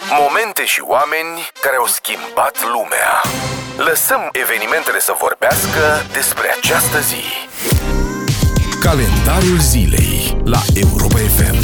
Momente și oameni care au schimbat lumea. Lăsăm evenimentele să vorbească despre această zi. Calendarul zilei la Europa FM.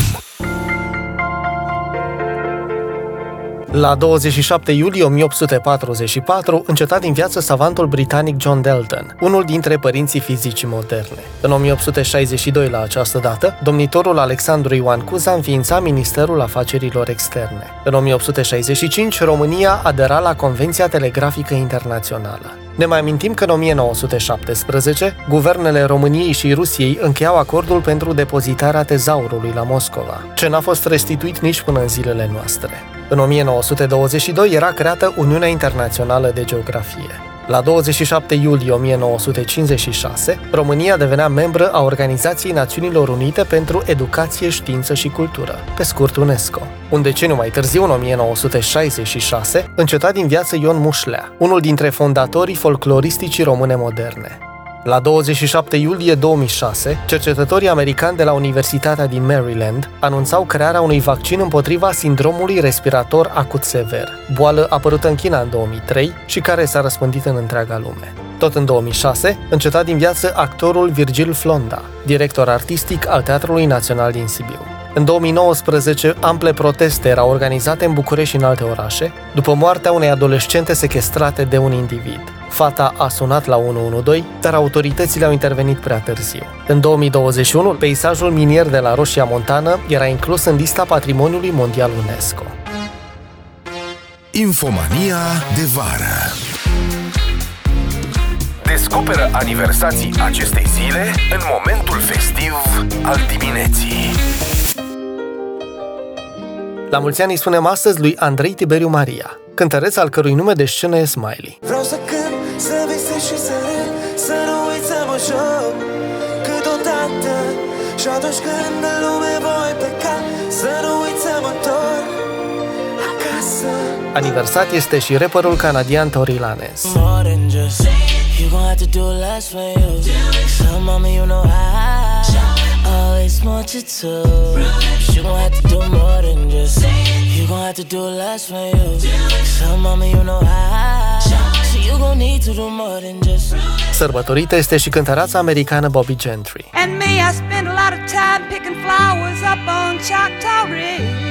La 27 iulie 1844, încetat din viață savantul britanic John Dalton, unul dintre părinții fizicii moderne. În 1862, la această dată, domnitorul Alexandru Ioan Cuza înființa Ministerul Afacerilor Externe. În 1865, România adera la Convenția Telegrafică Internațională. Ne mai amintim că în 1917, guvernele României și Rusiei încheiau acordul pentru depozitarea tezaurului la Moscova, ce n-a fost restituit nici până în zilele noastre. În 1922 era creată Uniunea Internațională de Geografie. La 27 iulie 1956, România devenea membră a Organizației Națiunilor Unite pentru Educație, Știință și Cultură, pe scurt UNESCO. Un deceniu mai târziu, în 1966, înceta din viață Ion Mușlea, unul dintre fondatorii folcloristicii române moderne. La 27 iulie 2006, cercetătorii americani de la Universitatea din Maryland anunțau crearea unui vaccin împotriva sindromului respirator acut sever, boală apărută în China în 2003 și care s-a răspândit în întreaga lume. Tot în 2006, înceta din viață actorul Virgil Flonda, director artistic al Teatrului Național din Sibiu. În 2019, ample proteste erau organizate în București și în alte orașe, după moartea unei adolescente sechestrate de un individ. Fata a sunat la 112, dar autoritățile au intervenit prea târziu. În 2021, peisajul minier de la Roșia Montană era inclus în lista Patrimoniului Mondial UNESCO. Infomania de vară. Descoperă aniversații acestei zile în momentul festiv al dimineții. La mulți ani îi spunem astăzi lui Andrei Tiberiu Maria, cântăreț al cărui nume de scenă e Smiley. Vreau să cânt, să visez și să râd, să nu uit să mă joc câteodată. Și atunci când în lume voi pleca, să nu uit să mă întorc acasă. Aniversat este și rapperul canadian Tory Lanez. You gon' have to do less for you. So mama, you know I always want you to. You gon' have to do more than just. You gon' have to do less for you. So mama, you know so you gon' need to do more than just. Sărbătorită este și cântăreața americană Bobby Gentry. And me, I spend a lot of time picking flowers up on Choctaw Ridge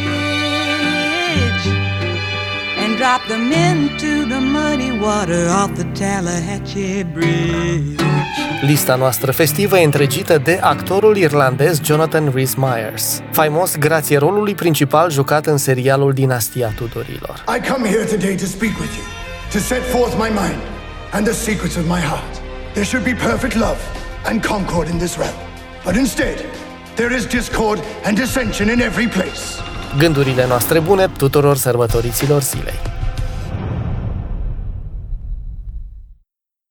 and drop them into the muddy water off the Tallahatchie Bridge. Lista noastră festivă e întregită de actorul irlandez Jonathan Rhys-Meyers, faimos grație rolului principal jucat în serialul Dinastia Tudorilor. I come here today to speak with you, to set forth my mind and the secrets of my heart. There should be perfect love and concord in this realm, but instead, there is discord and dissension in every place. Gândurile noastre bune tuturor sărbătoriților zilei.